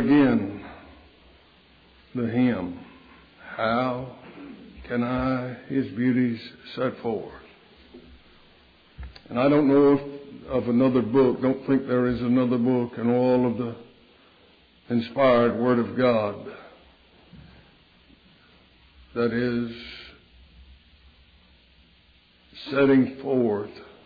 again the hymn, How Can I His Beauties Set Forth? And I don't know of another book, don't think there is another book in all of the inspired Word of God that is setting forth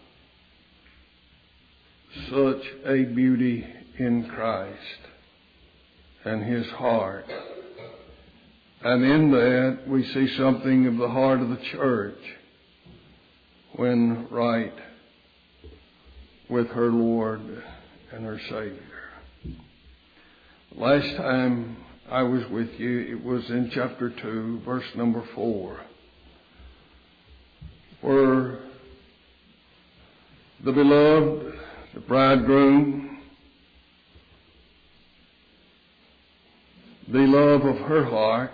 such a beauty in Christ and His heart. And in that we see something of the heart of the church when right with her Lord and her Savior. Last time I was with you, it was in chapter 2, verse number 4, where the beloved, the bridegroom, the love of her heart.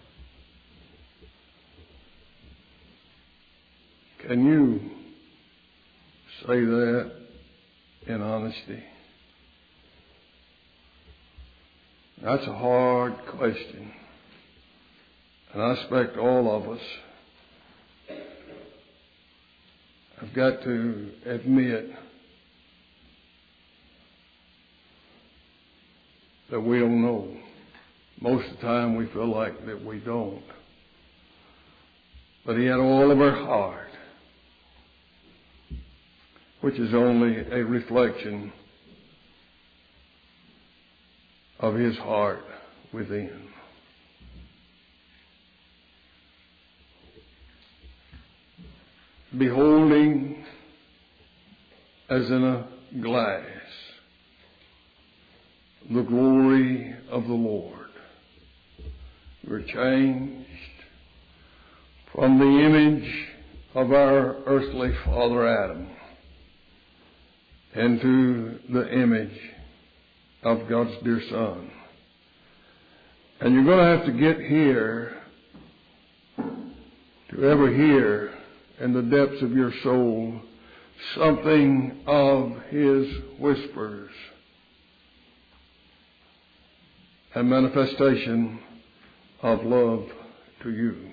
Can you say that in honesty? That's a hard question. And I expect all of us have got to admit that we don't know. Most of the time we feel like that we don't. But He had all of our heart, which is only a reflection of His heart within. Beholding as in a glass the glory of the Lord, we're changed from the image of our earthly father Adam into the image of God's dear Son. And you're going to have to get here to ever hear in the depths of your soul something of His whispers and manifestation of love to you.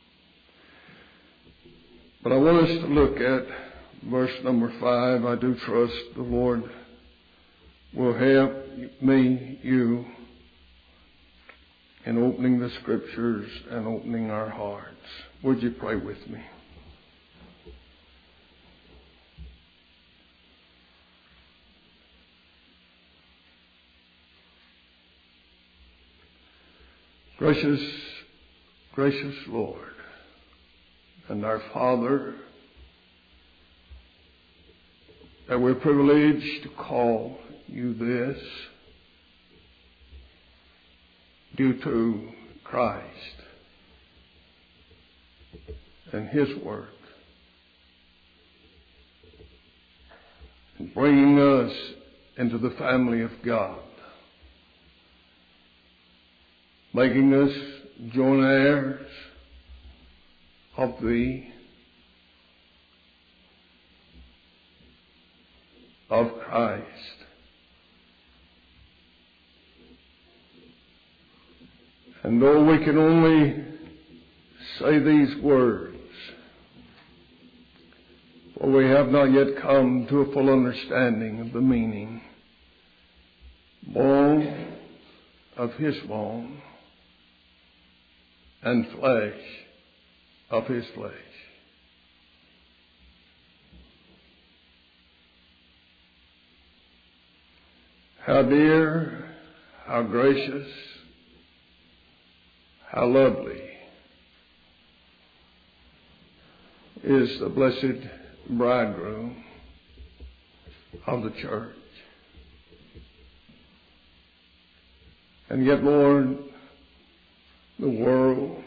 But I want us to look at verse number 5. I do trust the Lord will help me, you, in opening the Scriptures and opening our hearts. Would you pray with me? Gracious Lord and our Father, that we're privileged to call you this due to Christ and His work in bringing us into the family of God, making us joint heirs of Thee, of Christ. And though we can only say these words, for we have not yet come to a full understanding of the meaning, bone of His bone and flesh of His flesh. How dear, how gracious, how lovely is the blessed bridegroom of the church. And yet, Lord, the world,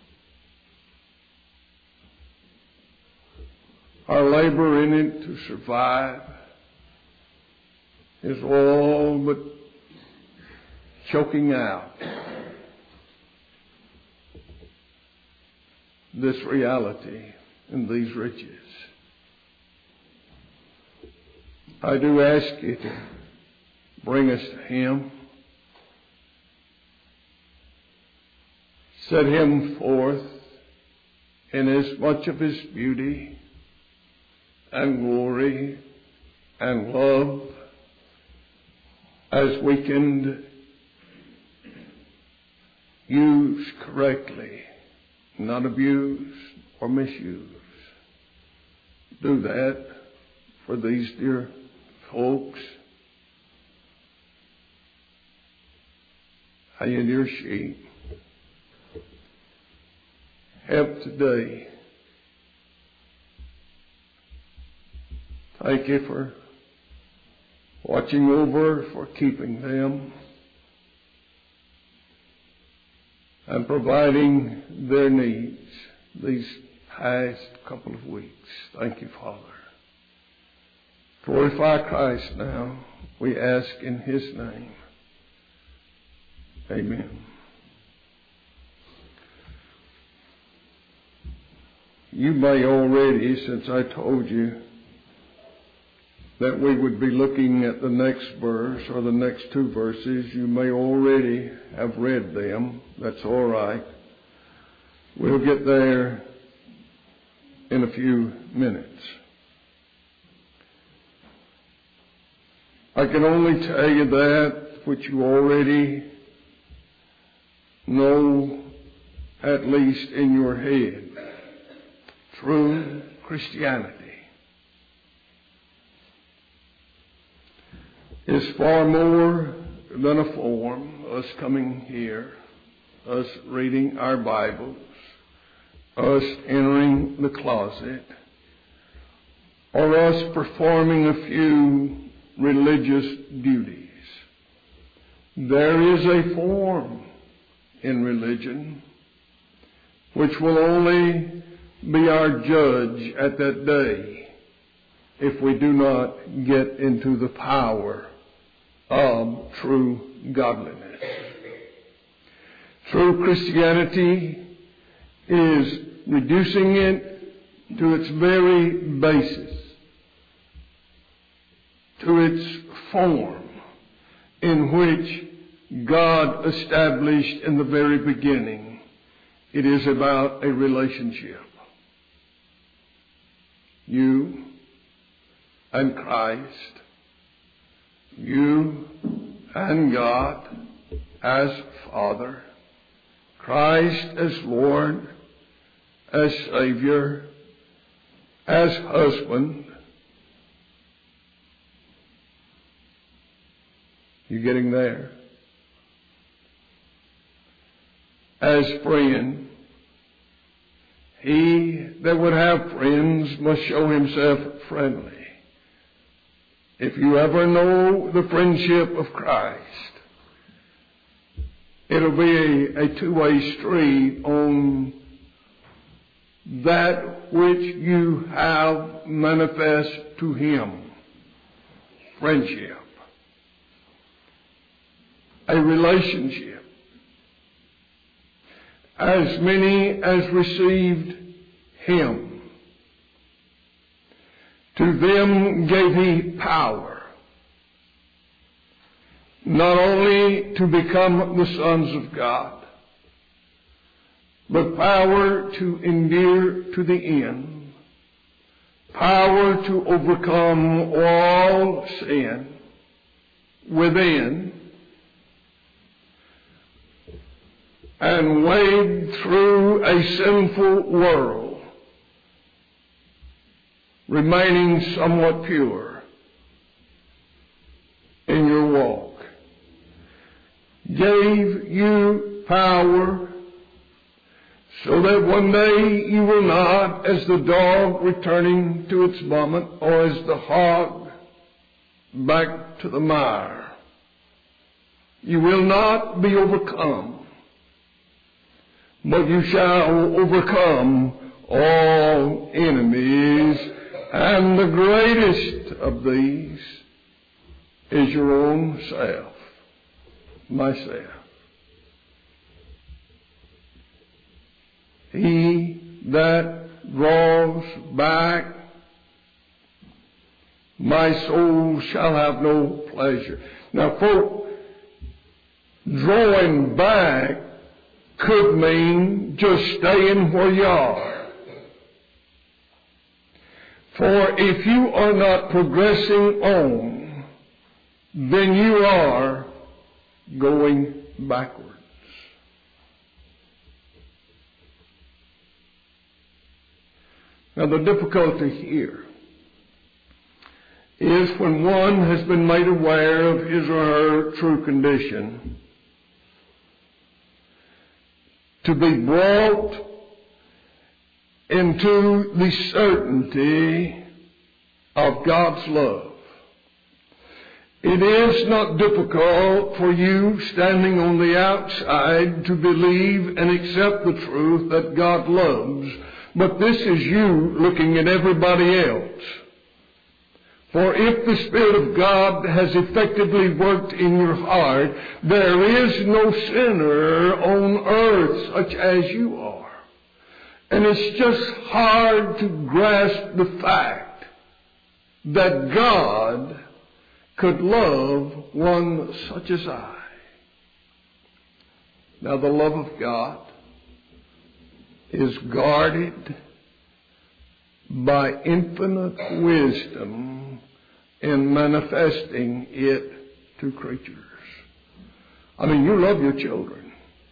our labor in it to survive, is all but choking out this reality and these riches. I do ask you to bring us to Him set him forth in as much of his beauty and glory and love as we can use correctly, not abuse or misuse. Do that for these dear folks. And dear sheep, help today. Thank you for watching over, for keeping them, and providing their needs these past couple of weeks. Thank you, Father. Glorify Christ now, we ask in His name. Amen. You may already, since I told you that we would be looking at the next verse or the next two verses, you may already have read them. That's all right. We'll get there in a few minutes. I can only tell you that which you already know, at least in your head. True Christianity is far more than a form, us coming here, us reading our Bibles, us entering the closet, or us performing a few religious duties. There is a form in religion which will only be our judge at that day if we do not get into the power of true godliness. True Christianity is reducing it to its very basis, to its form in which God established in the very beginning. It is about a relationship. You and Christ, you and God as Father, Christ as Lord, as Savior, as husband. You getting there? As friend. He that would have friends must show himself friendly. If you ever know the friendship of Christ, it'll be a two-way street on that which you have manifest to Him. Friendship. A relationship. As many as received Him, to them gave He power, not only to become the sons of God, but power to endure to the end, power to overcome all sin within, and wade through a sinful world, remaining somewhat pure in your walk. Gave you power so that one day you will not, as the dog returning to its vomit, or as the hog back to the mire, you will not be overcome. But you shall overcome all enemies, and the greatest of these is your own self, myself. He that draws back, my soul shall have no pleasure. Now, folks, drawing back could mean just staying where you are. For if you are not progressing on, then you are going backwards. Now the difficulty here is when one has been made aware of his or her true condition, to be brought into the certainty of God's love. It is not difficult for you standing on the outside to believe and accept the truth that God loves, but this is you looking at everybody else. For if the Spirit of God has effectively worked in your heart, there is no sinner on earth such as you are. And it's just hard to grasp the fact that God could love one such as I. Now the love of God is guarded by infinite wisdom in manifesting it to creatures. I mean, you love your children.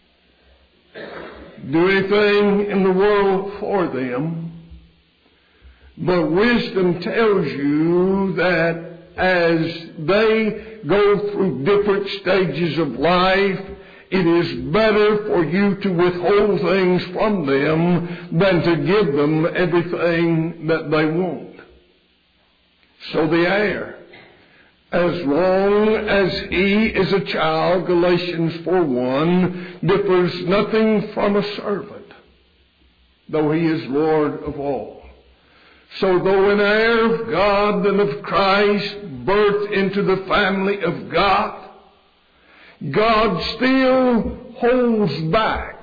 Do anything in the world for them. But wisdom tells you that as they go through different stages of life, it is better for you to withhold things from them than to give them everything that they want. So the heir, as long as he is a child, Galatians 4:1, differs nothing from a servant, though he is Lord of all. So though an heir of God and of Christ, birthed into the family of God, God still holds back.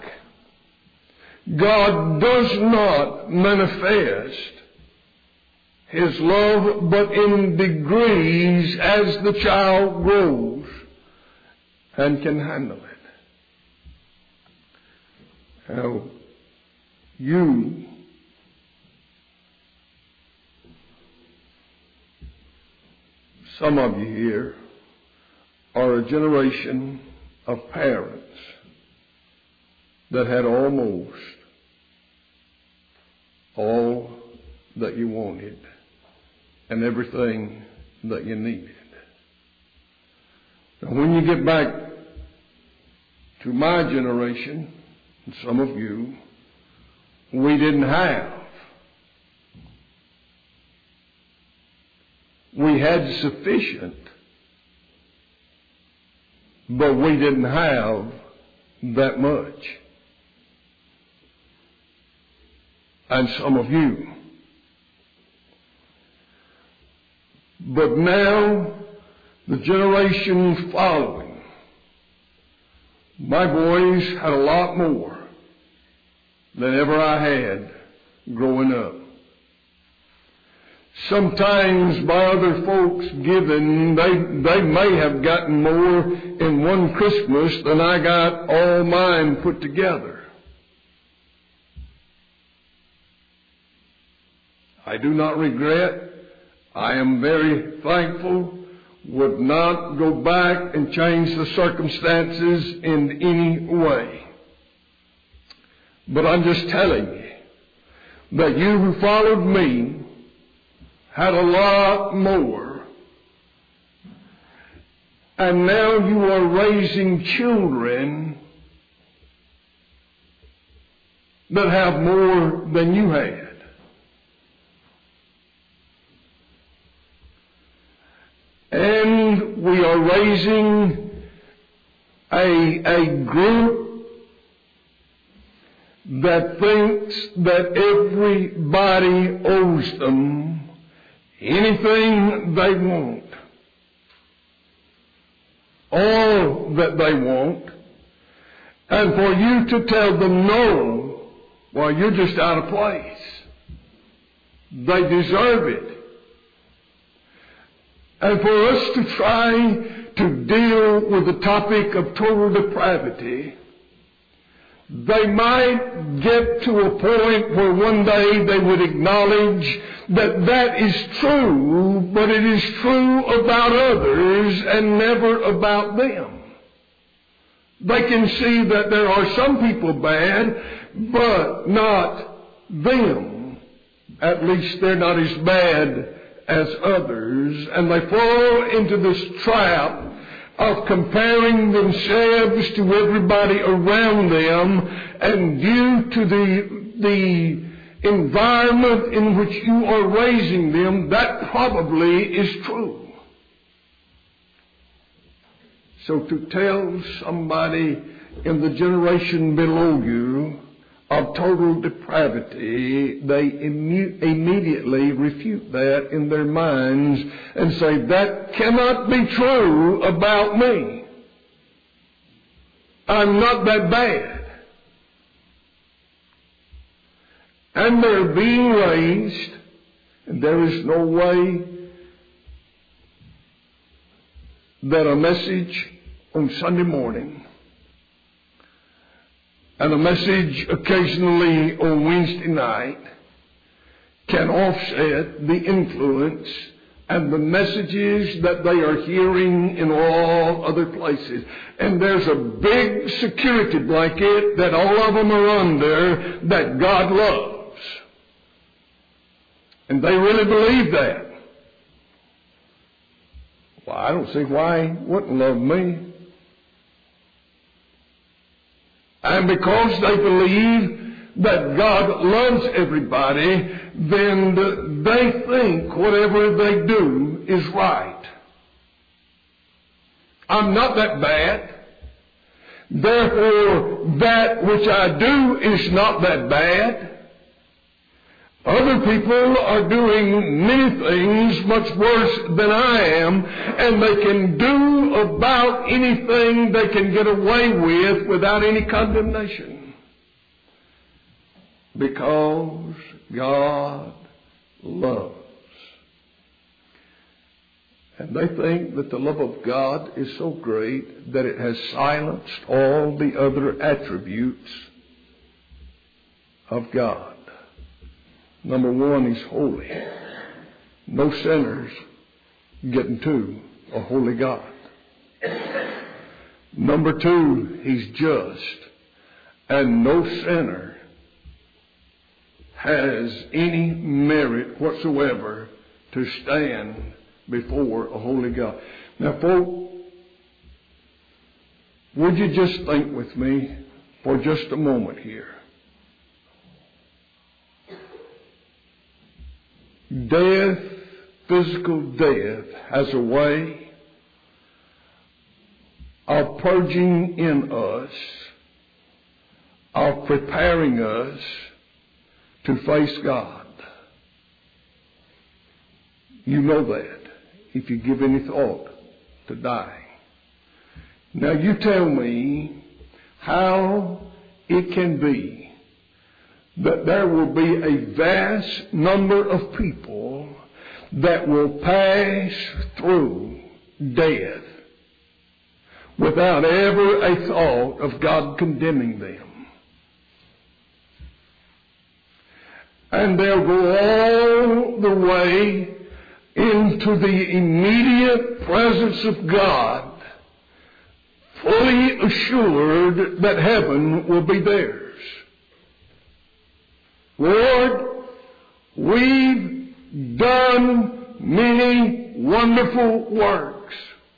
God does not manifest His love, but in degrees as the child grows and can handle it. Now, you some of you here are a generation of parents that had almost all that you wanted and everything that you needed. Now, when you get back to my generation, and some of you, we didn't have. We had sufficient, but we didn't have that much. And some of you. But now, the generation following, my boys had a lot more than ever I had growing up. Sometimes by other folks given, they may have gotten more in one Christmas than I got all mine put together. I do not regret. I am very thankful. Would not go back and change the circumstances in any way. But I'm just telling you that you who followed me had a lot more. And now you are raising children that have more than you had. And we are raising a group that thinks that everybody owes them anything they want, all that they want, and for you to tell them no, well, you're just out of place. They deserve it. And for us to try to deal with the topic of total depravity, They might get to a point where one day they would acknowledge that that is true, but it is true about others and never about them. They can see that there are some people bad, but not them. At least they're not as bad as others. And they fall into this trap of comparing themselves to everybody around them, and due to the environment in which you are raising them, that probably is true. So to tell somebody in the generation below you of total depravity, they immediately refute that in their minds and say, that cannot be true about me. I'm not that bad. And they're being raised, and there is no way that a message on Sunday morning and a message occasionally on Wednesday night can offset the influence and the messages that they are hearing in all other places. And there's a big security blanket that all of them are under that God loves. And they really believe that. Well, I don't see why He wouldn't love me. And because they believe that God loves everybody, then they think whatever they do is right. I'm not that bad. Therefore, that which I do is not that bad. Other people are doing many things much worse than I am, and they can do about anything they can get away with without any condemnation. Because God loves. And they think that the love of God is so great that it has silenced all the other attributes of God. Number one, He's holy. No sinners getting to a holy God. Number two, He's just. And no sinner has any merit whatsoever to stand before a holy God. Now, folks, would you just think with me for just a moment here? Death, physical death, has a way of purging in us, of preparing us to face God. You know that if you give any thought to dying. Now you tell me how it can be that there will be a vast number of people that will pass through death without ever a thought of God condemning them. And they'll go all the way into the immediate presence of God, fully assured that heaven will be theirs. Lord, we've done many wonderful works.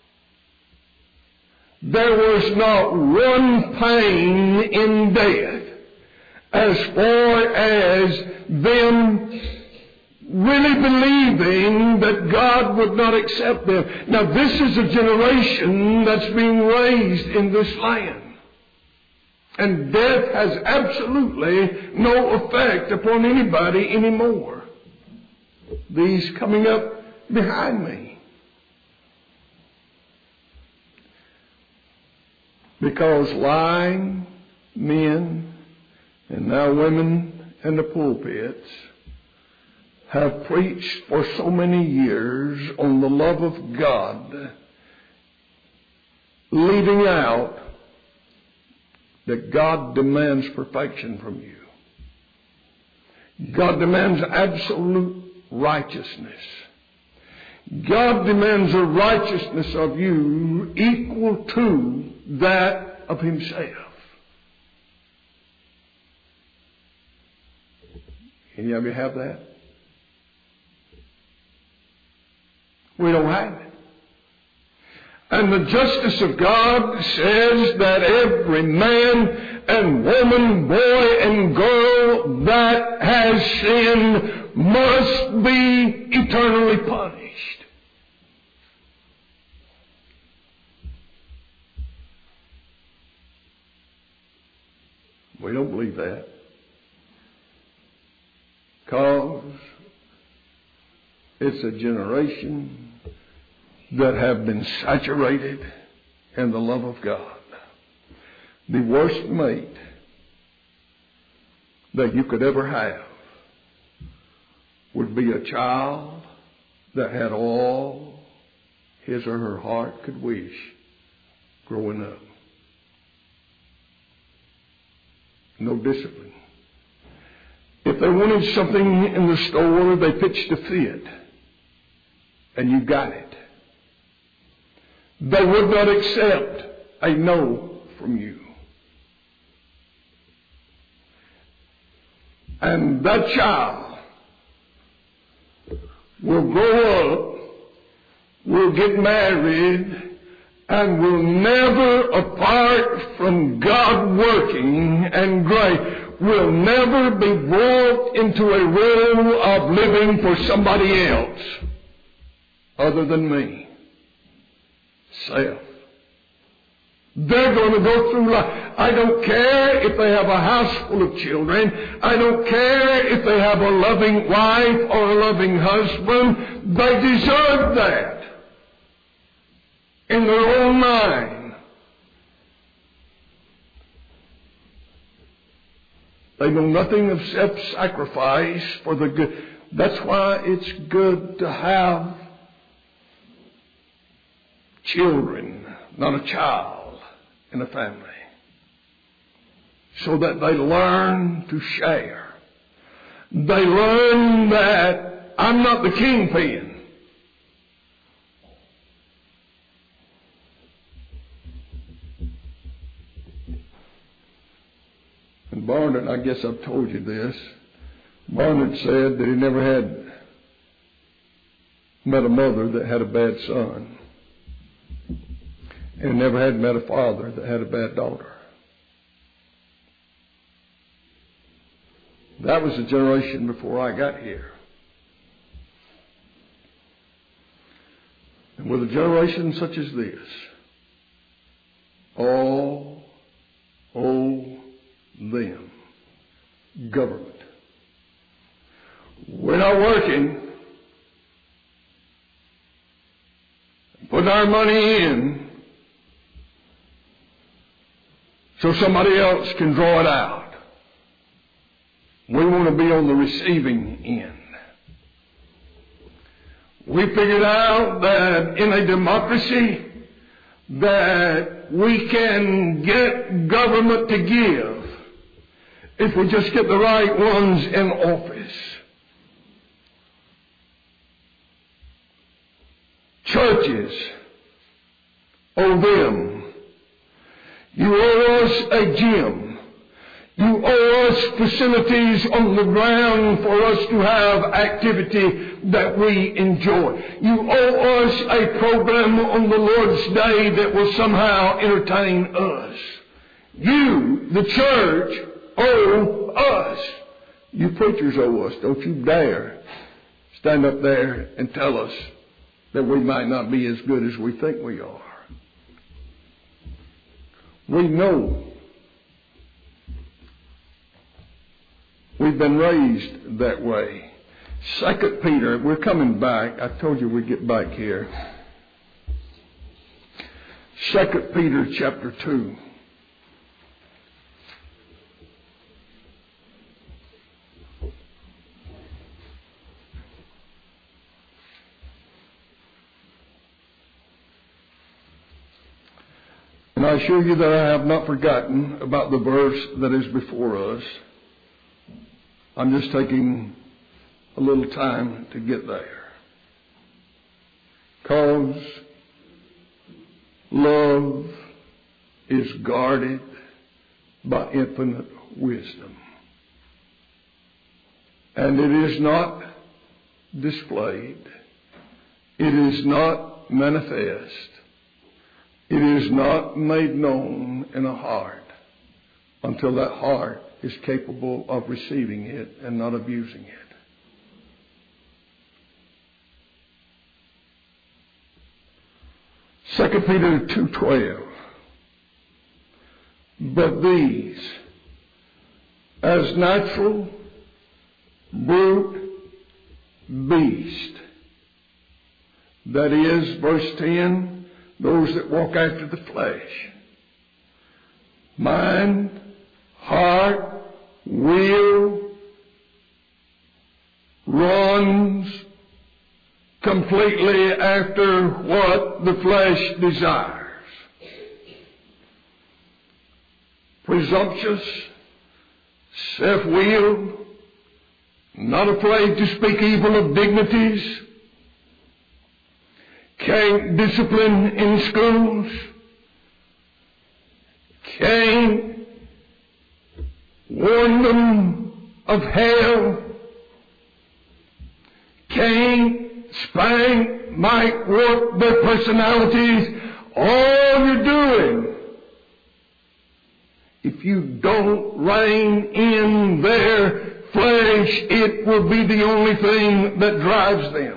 There was not one pain in death as far as them really believing that God would not accept them. Now, this is a generation that's being raised in this land. And death has absolutely no effect upon anybody anymore. These coming up behind me. Because lying men and now women in the pulpits have preached for so many years on the love of God, leaving out that God demands perfection from you. God demands absolute righteousness. God demands a righteousness of you equal to that of Himself. Any of you have that? We don't have it. And the justice of God says that every man and woman, boy and girl that has sinned must be eternally punished. We don't believe that. Because it's a generation that have been saturated in the love of God. The worst mate that you could ever have would be a child that had all his or her heart could wish growing up. No discipline. If they wanted something in the store, they pitched a fit, and you got it. They would not accept a no from you. And that child will grow up, will get married, and will never, apart from God working and grace, will never be brought into a role of living for somebody else other than me. Self. They're going to go through life. I don't care if they have a house full of children. I don't care if they have a loving wife or a loving husband. They deserve that in their own mind. They know nothing of self-sacrifice for the good. That's why it's good to have children, not a child, in a family, so that they learn to share. They learn that I'm not the kingpin. And Barnard, I guess I've told you this, Barnard said that he never had met a mother that had a bad son, and never had met a father that had a bad daughter. That was a generation before I got here. And with a generation such as this, all owe them government. We're not working, putting our money in so somebody else can draw it out. We want to be on the receiving end. We figured out that in a democracy that we can get government to give if we just get the right ones in office. Churches owe them. You owe us a gym. You owe us facilities on the ground for us to have activity that we enjoy. You owe us a program on the Lord's Day that will somehow entertain us. You, the church, owe us. You preachers owe us. Don't you dare stand up there and tell us that we might not be as good as we think we are. We know we've been raised that way. 2 Peter, we're coming back. I told you we'd get back here. 2 Peter chapter 2. And I assure you that I have not forgotten about the verse that is before us. I'm just taking a little time to get there. 'Cause love is guarded by infinite wisdom. And it is not displayed. It is not manifest. It is not made known in a heart until that heart is capable of receiving it and not abusing it. Second Peter 2:12. But these, as natural, brute beast, that is, verse 10, those that walk after the flesh, mind, heart, will, runs completely after what the flesh desires. Presumptuous, self-willed, not afraid to speak evil of dignities, can't discipline in schools, can't warn them of hell, can't spank, might warp their personalities. All you're doing, if you don't rein in their flesh, it will be the only thing that drives them.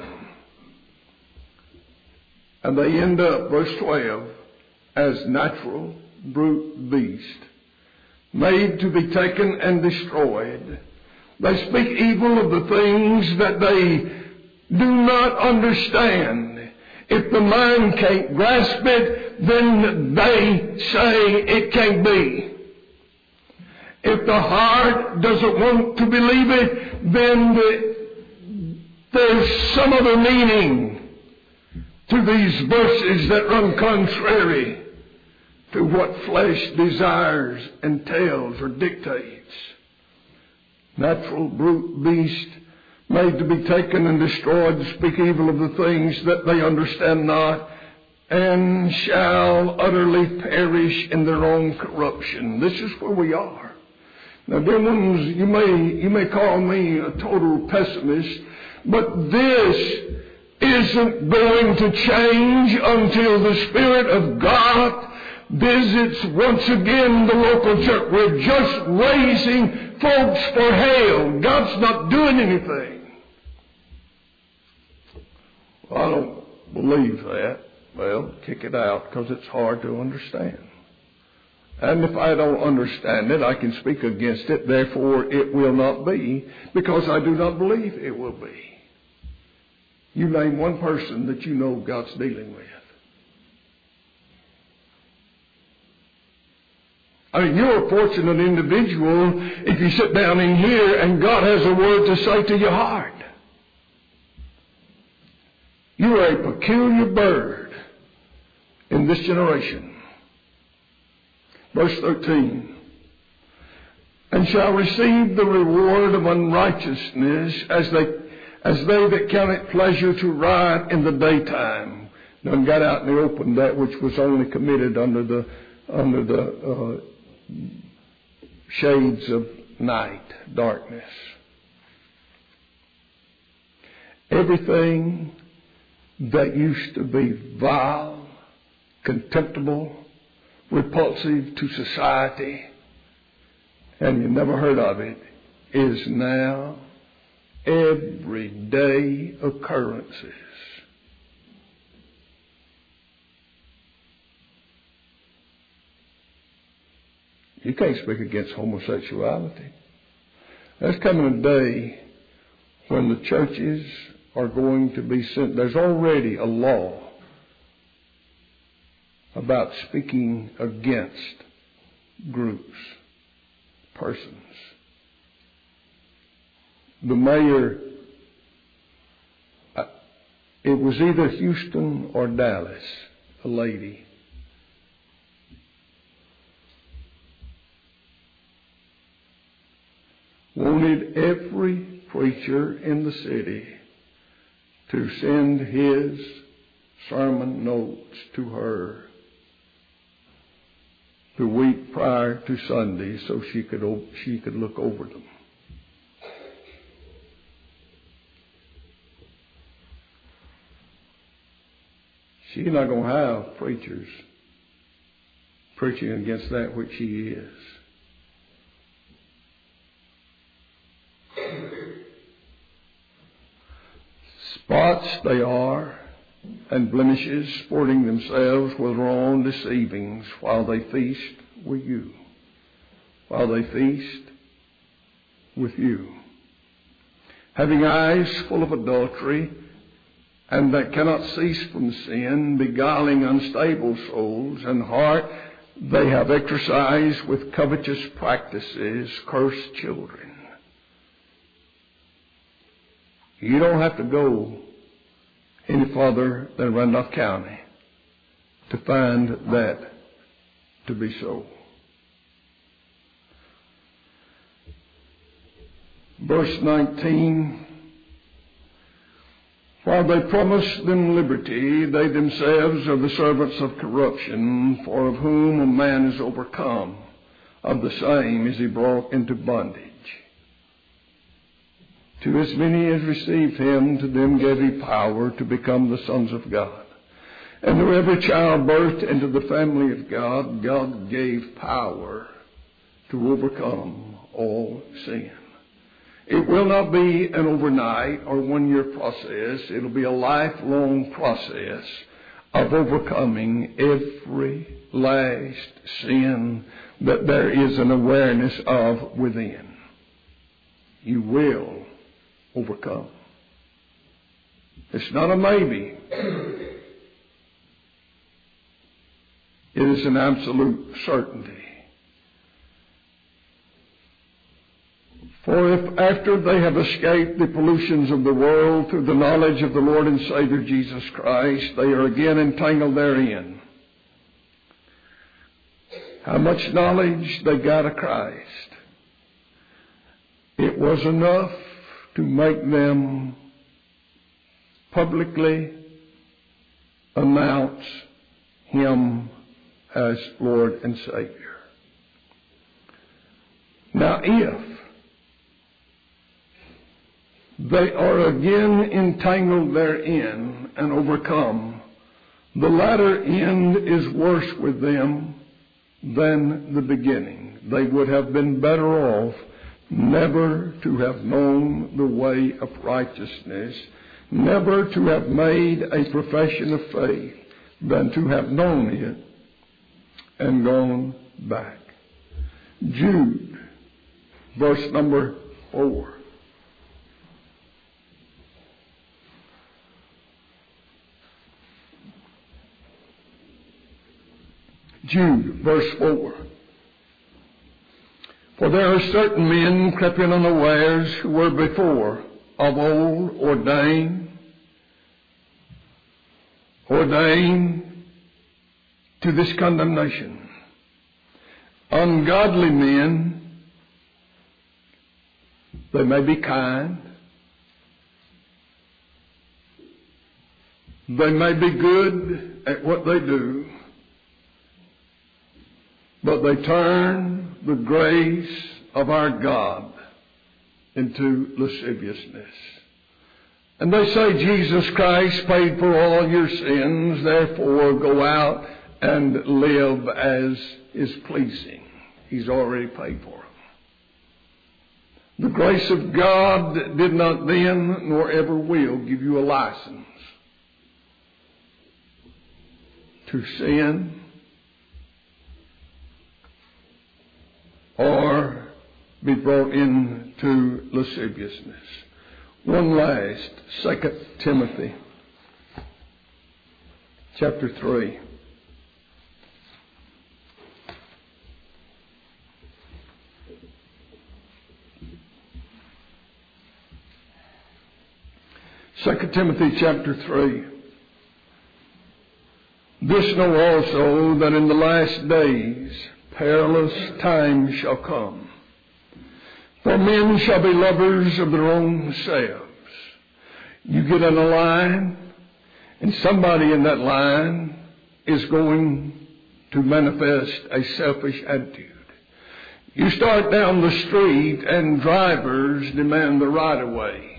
And they end up, verse 12, as natural brute beast, made to be taken and destroyed. They speak evil of the things that they do not understand. If the mind can't grasp it, then they say it can't be. If the heart doesn't want to believe it, then there's some other meaning to these verses that run contrary to what flesh desires and tells or dictates. Natural brute beast, made to be taken and destroyed, to speak evil of the things that they understand not, and shall utterly perish in their own corruption. This is where we are. Now, dear ones, you may call me a total pessimist, but this isn't going to change until the Spirit of God visits once again the local church. We're just raising folks for hell. God's not doing anything. Well, I don't believe that. Well, kick it out, because it's hard to understand. And if I don't understand it, I can speak against it. Therefore, it will not be, because I do not believe it will be. You name one person that you know God's dealing with. I mean, you're a fortunate individual if you sit down in here and God has a word to say to your heart. You are a peculiar bird in this generation. Verse 13. And shall receive the reward of unrighteousness as they that count it pleasure to ride in the daytime. Done got out in the open that which was only committed under the shades of night, darkness. Everything that used to be vile, contemptible, repulsive to society, and you never heard of it, is now everyday occurrences. You can't speak against homosexuality. There's coming a day when the churches are going to be sent. There's already a law about speaking against groups, persons. The mayor, it was either Houston or Dallas, a lady. wanted every preacher in the city to send his sermon notes to her the week prior to Sunday so she could look over them. She's not going to have preachers preaching against that which she is. Spots they are, and blemishes, sporting themselves with their own deceivings while they feast with you. While they feast with you. Having eyes full of adultery, and that cannot cease from sin, beguiling unstable souls, and heart they have exercised with covetous practices, cursed children. You don't have to go any farther than Randolph County to find that to be so. Verse 19, while they promise them liberty, they themselves are the servants of corruption, for of whom a man is overcome, of the same is he brought into bondage. To as many as received him, to them gave he power to become the sons of God. And to every child birthed into the family of God, God gave power to overcome all sin. It will not be an overnight or one-year process. It'll be a lifelong process of overcoming every last sin that there is an awareness of within. You will overcome. It's not a maybe. It is an absolute certainty. For if after they have escaped the pollutions of the world through the knowledge of the Lord and Savior Jesus Christ, they are again entangled therein. How much knowledge they got of Christ. It was enough to make them publicly announce Him as Lord and Savior. Now, if they are again entangled therein and overcome, the latter end is worse with them than the beginning. They would have been better off never to have known the way of righteousness, never to have made a profession of faith, than to have known it and gone back. Jude, verse number 4. Jude, verse 4. For there are certain men crept in unawares who were before of old ordained to this condemnation. Ungodly men, they may be kind, they may be good at what they do, but they turn the grace of our God into lasciviousness. And they say Jesus Christ paid for all your sins, therefore go out and live as is pleasing. He's already paid for them. The grace of God did not then nor ever will give you a license to sin or be brought into lasciviousness. One last, 2 Timothy chapter 3. Second Timothy chapter 3. This know also that in the last days perilous times shall come. For men shall be lovers of their own selves. You get in a line, and somebody in that line is going to manifest a selfish attitude. You start down the street, and drivers demand the right-of-way,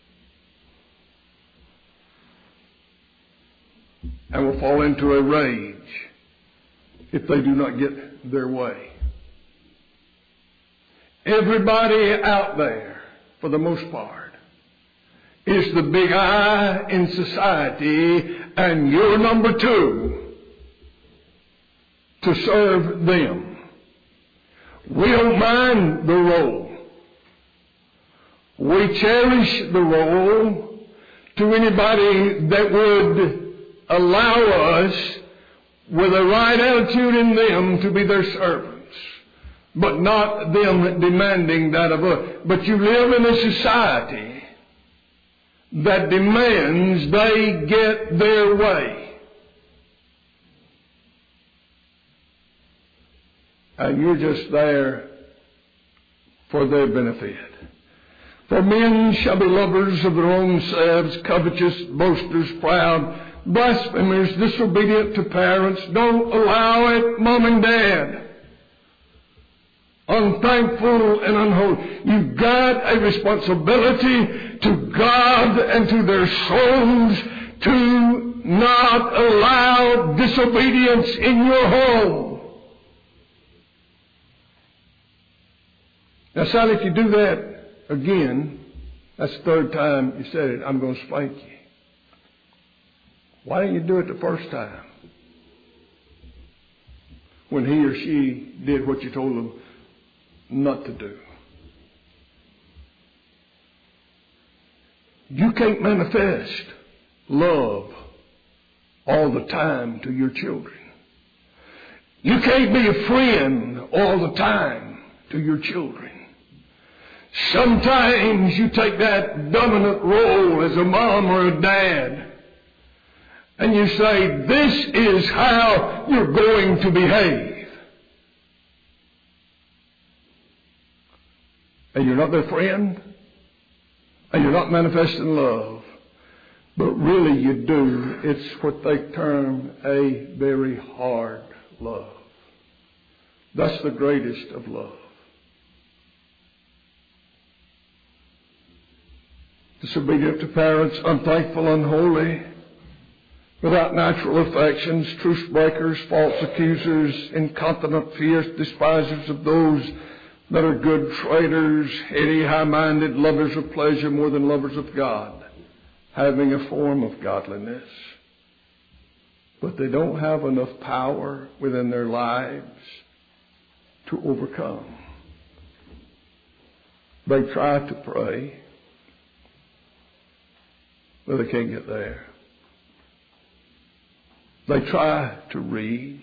and will fall into a rage if they do not get their way. Everybody out there, for the most part, is the big I in society, and you're number two to serve them. We don't mind the role. We cherish the role to anybody that would allow us, with a right attitude in them, to be their servants. But not them demanding that of us. But you live in a society that demands they get their way. And you're just there for their benefit. For men shall be lovers of their own selves, covetous, boasters, proud, blasphemers, disobedient to parents. Don't allow it, Mom and Dad. Unthankful and unholy. You've got a responsibility to God and to their souls to not allow disobedience in your home. Now, Sally, if you do that again, that's the third time you said it, I'm going to spank you. Why didn't you do it the first time? When he or she did what you told them not to do. You can't manifest love all the time to your children. You can't be a friend all the time to your children. Sometimes you take that dominant role as a mom or a dad, and you say, this is how you're going to behave. And you're not their friend, and you're not manifesting love. But really you do. It's what they term a very hard love. That's the greatest of love. Disobedient to parents, unthankful, unholy, without natural affections, truce breakers, false accusers, incontinent, fierce, despisers of those that are good, traitors, heady, high-minded, lovers of pleasure more than lovers of God, having a form of godliness. But they don't have enough power within their lives to overcome. They try to pray, but they can't get there. They try to read,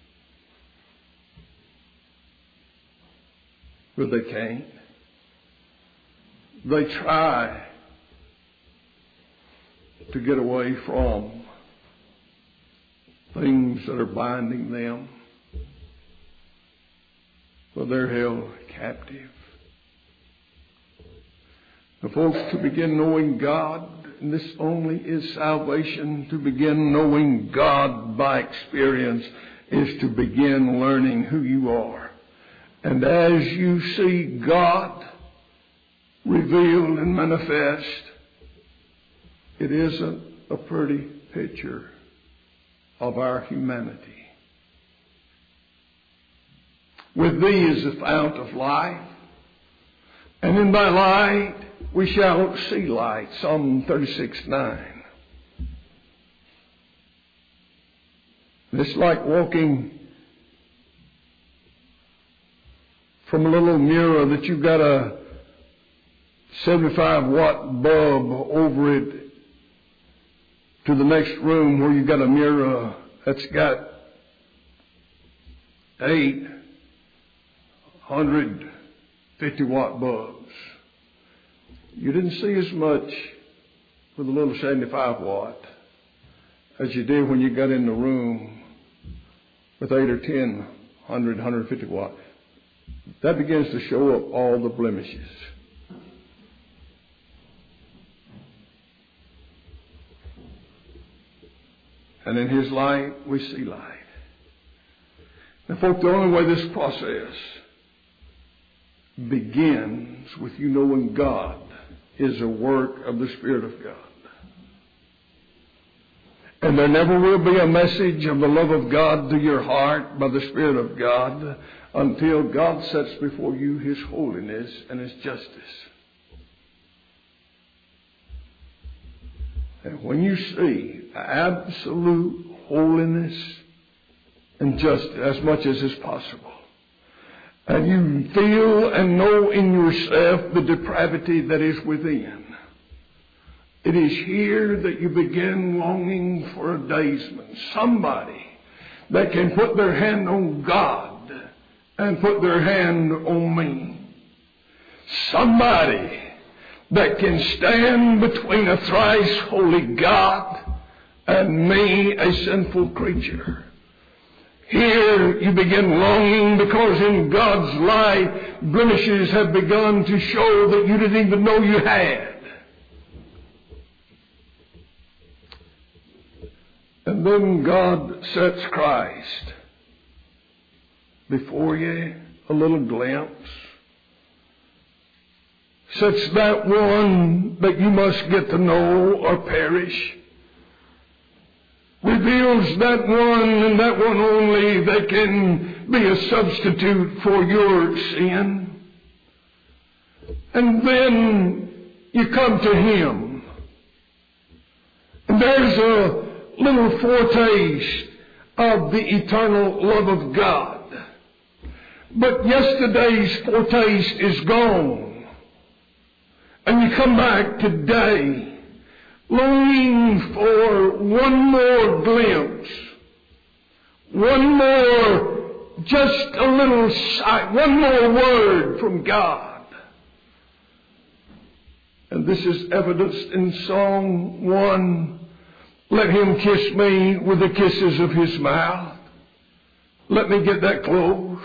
but they can't. They try to get away from things that are binding them, but they're held captive. The folks, to begin knowing God, and this only is salvation, to begin knowing God by experience is to begin learning who you are. And as you see God revealed and manifest, it isn't a pretty picture of our humanity. With thee is the fount of life, and in thy light we shall see light. Psalm 36:9. It's like walking from a little mirror that you've got a 75-watt bulb over it to the next room where you've got a mirror that's got 850-watt bulbs. You didn't see as much with a little 75-watt as you did when you got in the room with 8 or 10, 100, 150 watt. that begins to show up all the blemishes. And in His light, we see light. Now, folks, the only way this process begins with you knowing God is a work of the Spirit of God. And there never will be a message of the love of God to your heart by the Spirit of God until God sets before you His holiness and His justice. And when you see absolute holiness and justice as much as is possible, and you feel and know in yourself the depravity that is within, it is here that you begin longing for a daysman, somebody that can put their hand on God and put their hand on me. Somebody that can stand between a thrice holy God and me, a sinful creature. Here you begin longing because in God's light, blemishes have begun to show that you didn't even know you had. And then God sets Christ before you, a little glimpse. Sets that one that you must get to know or perish. Reveals that one and that one only that can be a substitute for your sin. And then you come to Him. And there's a little foretaste of the eternal love of God. But yesterday's foretaste is gone. And you come back today longing for one more glimpse, one more, just a little sight, one more word from God. And this is evidenced in Song 1. Let Him kiss me with the kisses of His mouth. Let me get that close.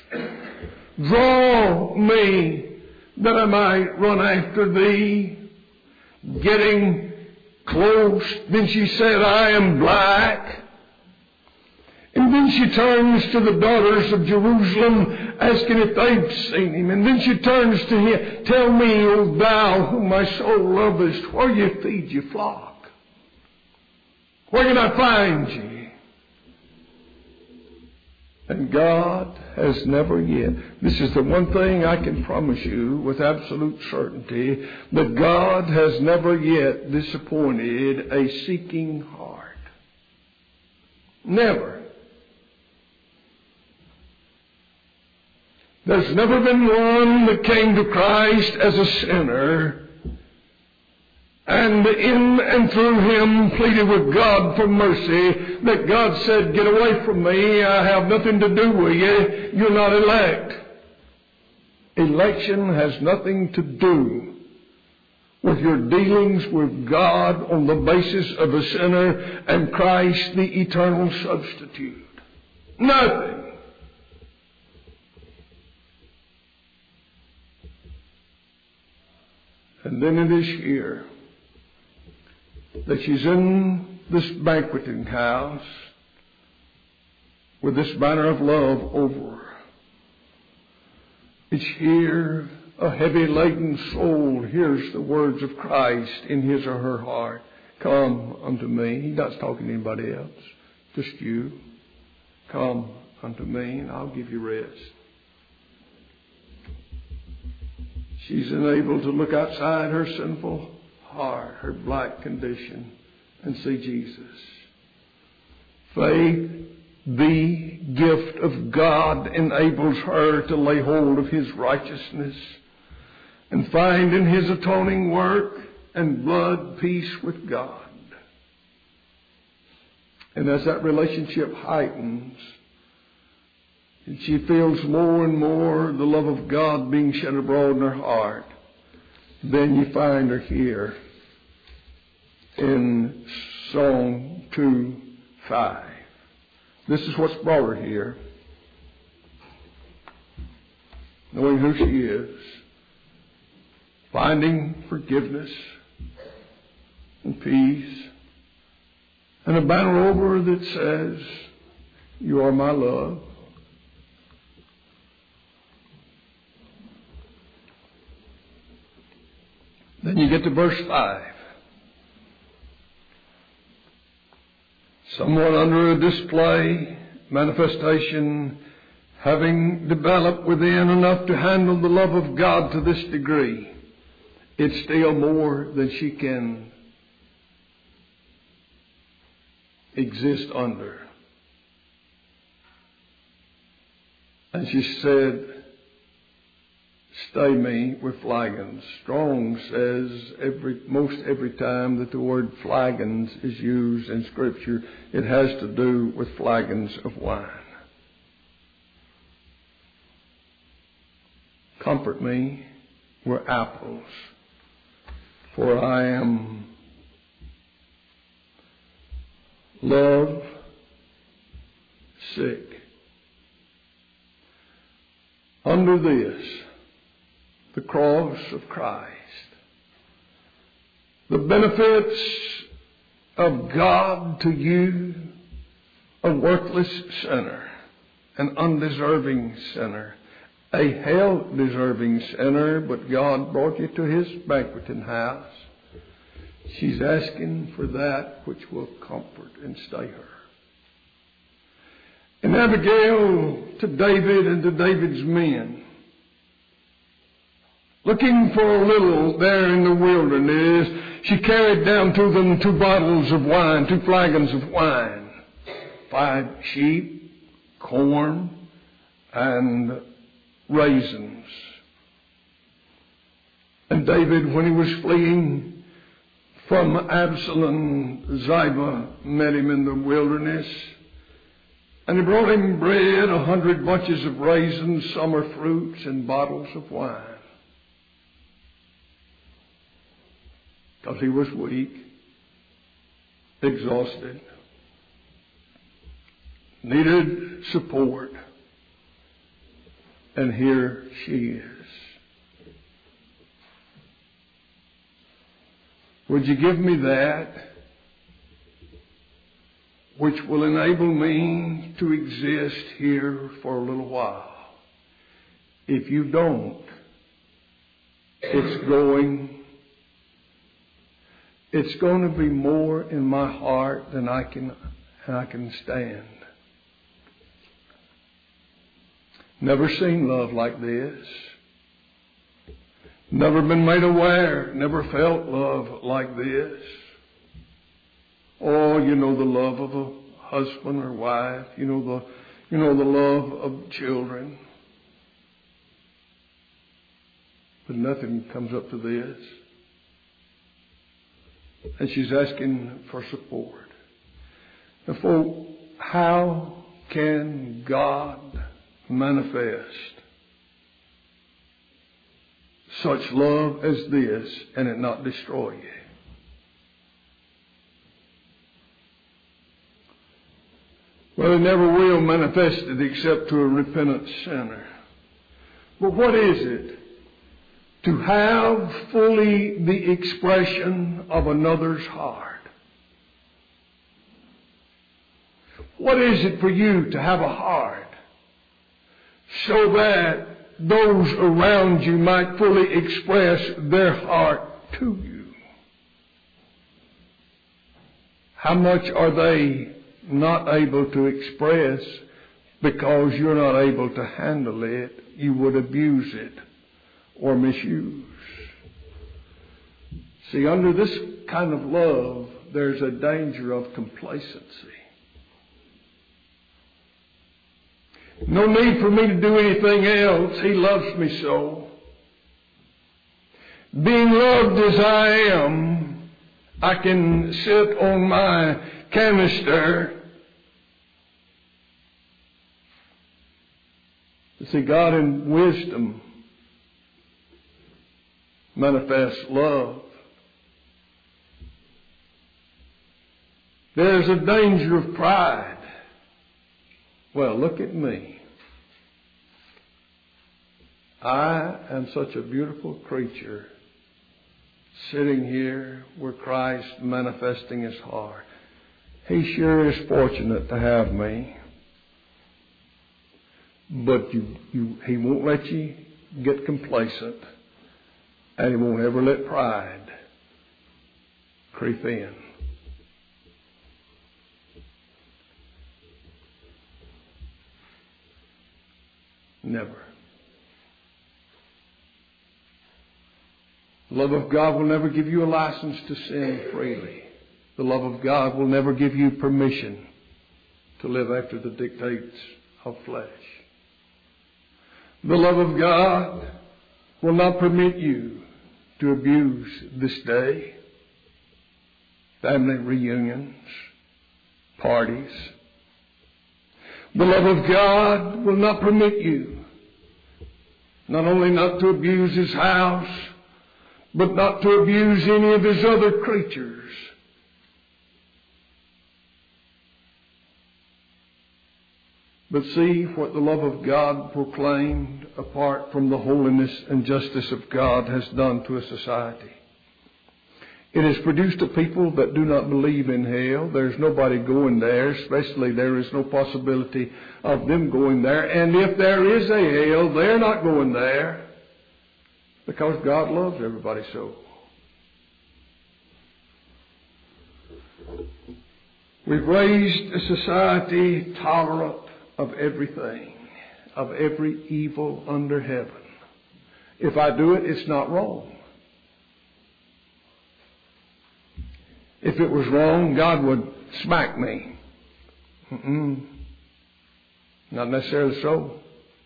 Draw me that I might run after Thee. Getting close. Then she said, I am black. And then she turns to the daughters of Jerusalem, asking if they've seen Him. And then she turns to Him, tell me, O Thou whom my soul lovest, where you feed your flock. Where can I find you? And God has never yet. This is the one thing I can promise you with absolute certainty, that God has never yet disappointed a seeking heart. Never. There's never been one that came to Christ as a sinner and in and through Him pleaded with God for mercy, that God said, get away from me, I have nothing to do with you, you're not elect. Election has nothing to do with your dealings with God on the basis of a sinner and Christ, the eternal substitute. Nothing. And then it is here that she's in this banqueting house with this banner of love over her. It's here a heavy laden soul hears the words of Christ in his or her heart. Come unto me. He's not talking to anybody else. Just you. Come unto me and I'll give you rest. She's enabled to look outside her sinful heart, her black condition, and see Jesus. Faith, the gift of God, enables her to lay hold of His righteousness and find in His atoning work and blood peace with God. And as that relationship heightens, and she feels more and more the love of God being shed abroad in her heart, then you find her here in Song 2:5. This is what's brought her here. knowing who she is, finding forgiveness and peace, and a banner over her that says, "You are my love." Then you get to verse 5. Someone under a display, manifestation, having developed within enough to handle the love of God to this degree, it's still more than she can exist under. And she said, "Stay me with flagons." Strong says most every time that the word flagons is used in Scripture, it has to do with flagons of wine. Comfort me with apples, for I am love sick. Under this, the cross of Christ, the benefits of God to you, a worthless sinner, an undeserving sinner, a hell-deserving sinner, but God brought you to His banqueting house. She's asking for that which will comfort and stay her. And Abigail to David and to David's men, looking for a little there in the wilderness, she carried down to them 2 bottles of wine, 2 flagons of wine, 5 sheep, corn, and raisins. And David, when he was fleeing from Absalom, Ziba met him in the wilderness, and he brought him bread, 100 bunches of raisins, summer fruits, and bottles of wine. Because he was weak, exhausted, needed support. And here she is. Would you give me that which will enable me to exist here for a little while? If you don't, it's going to be more in my heart than I can stand. Never seen love like this. Never been made aware, never felt love like this. Oh, you know the love of a husband or wife. You know the love of children. But nothing comes up to this. And she's asking for support. Therefore, how can God manifest such love as this and it not destroy you? Well, it never will manifest it except to a repentant sinner. But what is it to have fully the expression of another's heart? What is it for you to have a heart so that those around you might fully express their heart to you? How much are they not able to express because you're not able to handle it? You would abuse it or misuse. See, under this kind of love, there's a danger of complacency. No need for me to do anything else. He loves me so. Being loved as I am, I can sit on my canister. You see, God in wisdom manifests love. There's a danger of pride. Well, look at me. I am such a beautiful creature sitting here where Christ manifesting His heart. He sure is fortunate to have me. But He won't let you get complacent, and He won't ever let pride creep in. Never. The love of God will never give you a license to sin freely. The love of God will never give you permission to live after the dictates of flesh. The love of God will not permit you to abuse this day. Family reunions, parties. The love of God will not permit you not only not to abuse His house, but not to abuse any of His other creatures. But see what the love of God proclaimed apart from the holiness and justice of God has done to a society. It has produced a people that do not believe in hell. There's nobody going there, especially there is no possibility of them going there. And if there is a hell, they're not going there because God loves everybody so. We've raised a society tolerant of everything, of every evil under heaven. If I do it, it's not wrong. If it was wrong, God would smack me. Not necessarily so.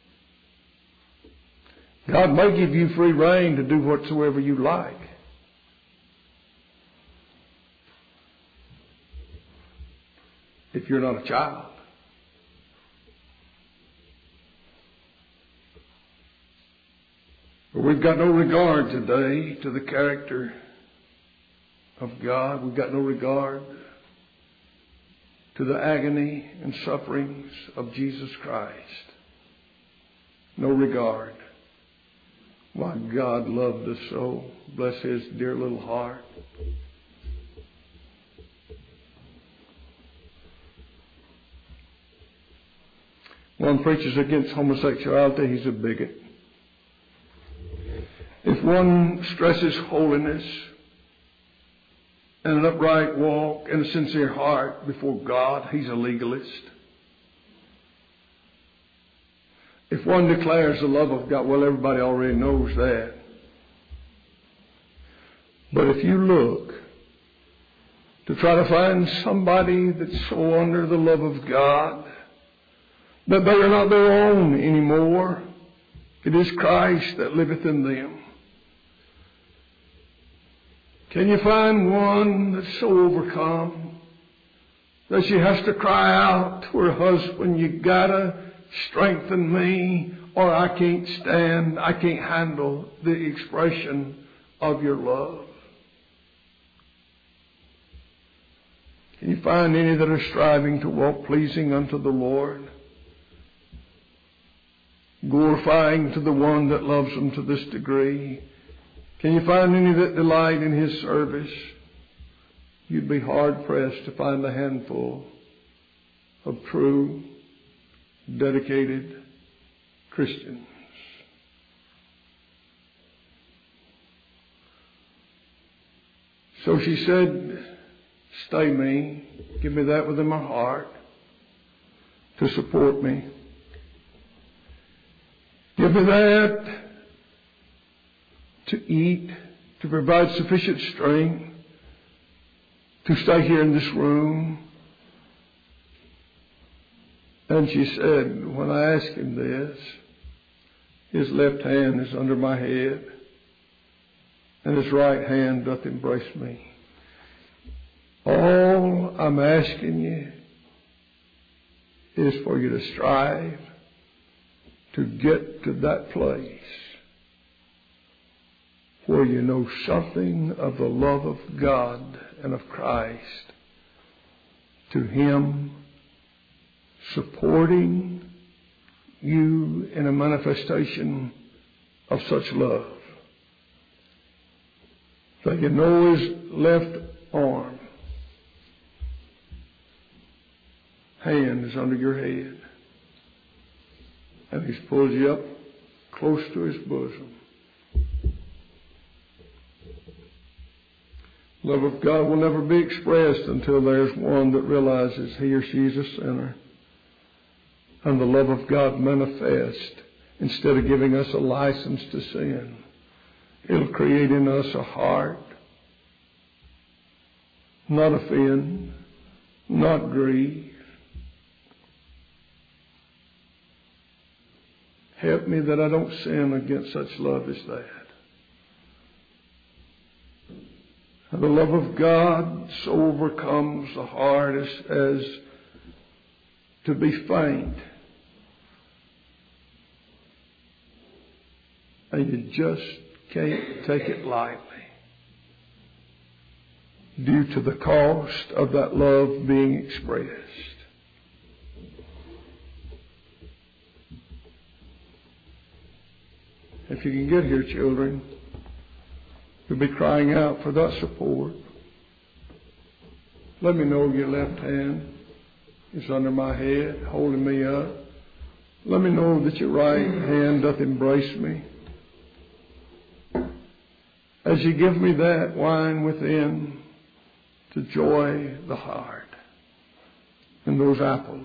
God may give you free rein to do whatsoever you like. If you're not a child. But we've got no regard today to the character of God. We've got no regard to the agony and sufferings of Jesus Christ. No regard. Why, God loved us so. Bless His dear little heart. One preaches against homosexuality, he's a bigot. If one stresses holiness and an upright walk and a sincere heart before God, he's a legalist. If one declares the love of God, well, everybody already knows that. But if you look to try to find somebody that's so under the love of God that they are not their own anymore, it is Christ that liveth in them. Can you find one that's so overcome that she has to cry out to her husband, you gotta strengthen me or I can't stand, I can't handle the expression of your love? Can you find any that are striving to walk pleasing unto the Lord? Glorifying to the one that loves them to this degree? Can you find any that delight in His service? You'd be hard-pressed to find a handful of true, dedicated Christians. So she said, stay me, give me that within my heart to support me. Give me that to eat, to provide sufficient strength to stay here in this room. And she said, when I asked him this, his left hand is under my head and his right hand doth embrace me. All I'm asking you is for you to strive to get to that place where you know something of the love of God and of Christ, to Him supporting you in a manifestation of such love that you know his left arm, hand is under your head, and he's pulled you up close to his bosom. Love of God will never be expressed until there's one that realizes he or she is a sinner. And the love of God manifest, instead of giving us a license to sin, it'll create in us a heart, not offend, not grieve. Help me that I don't sin against such love as that. And the love of God so overcomes the heart as to be faint. And you just can't take it lightly due to the cost of that love being expressed. If you can get here, children, you'll be crying out for that support. Let me know your left hand is under my head, holding me up. Let me know that your right hand doth embrace me. As you give me that wine within to joy the heart and those apples.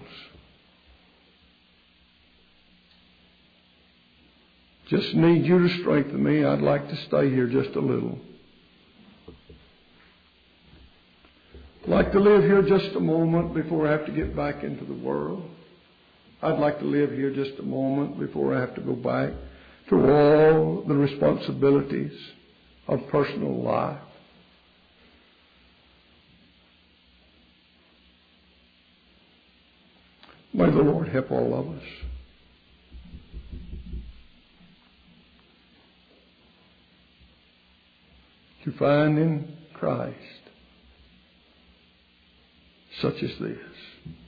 Just need you to strengthen me. I'd like to stay here just a little. I'd like to live here just a moment before I have to get back into the world. I'd like to live here just a moment before I have to go back to all the responsibilities of personal life. May the Lord help all of us. To find in Christ such as this.